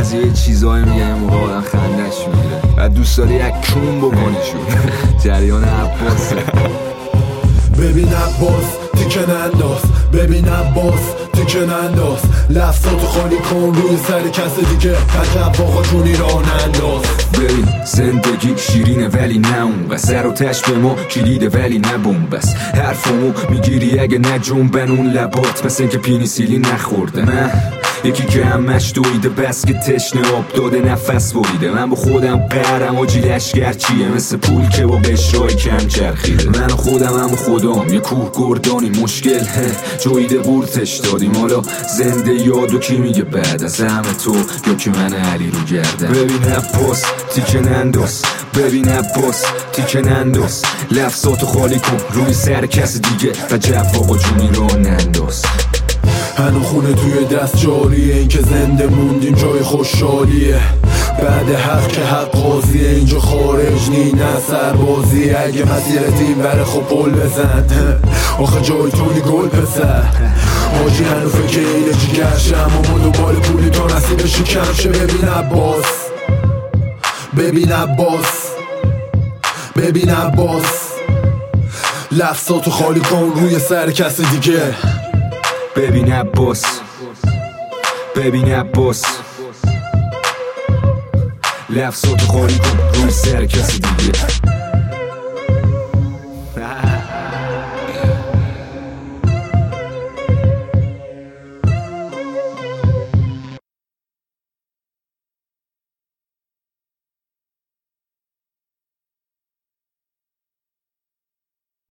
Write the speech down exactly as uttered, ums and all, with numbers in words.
بعضی یه چیزایی میگه این موقع آدم خندش میگیره و دوست داری یک کون بکنیشون. جریان عباسه. ببین عباس تیکن انداز، ببین عباس تیکن انداز، لفظاتو خالی کن روی سر کس دیگه، عجب آقا جونی راه ننداز. ببین زندگی شیرینه ولی نه اون و سر و تش به ما کلیده ولی نه بومبس. حرفمو میگیری اگه نه جنبن اون لبات مثل اینکه پینیسیلی نخورده. من یکی که همش دویده بس که تشنه آب داده نفس بریده. من با خودم قهرم آجی لشگر چیه مثل پول که با قشرهای کم چرخیده. من خودم هم خودم یه کوه گردانی مشکل جویده بورتش دادیم. حالا زنده یادو کی میگه بعد از همه تو یا که من علی رو گردم. ببین عباس تیکن انداز، ببین عباس تیکن انداز، لفظاتو خالی کن روی سر کس دیگه و جب آقا جونی رو ننداز. هنو خونه توی دست جاریه، این که زنده موندیم جای خوشحالیه. بعد حق که حق قاضیه، اینجا خارج نی نه سربازیه. اگه مسیرت این بره خب پل بزن، آخه جای توی گل پسر. آجی هنو فکر اینه جیگرشم اما دوبال پولی تا نصیبشی کم شه. ببین عباس، ببین عباس، ببین عباس، لفظاتو خالی کن روی سر کس دیگه. ببین عباس، ببین عباس، لفظاتو خالی کن روی سر کسی دیگه.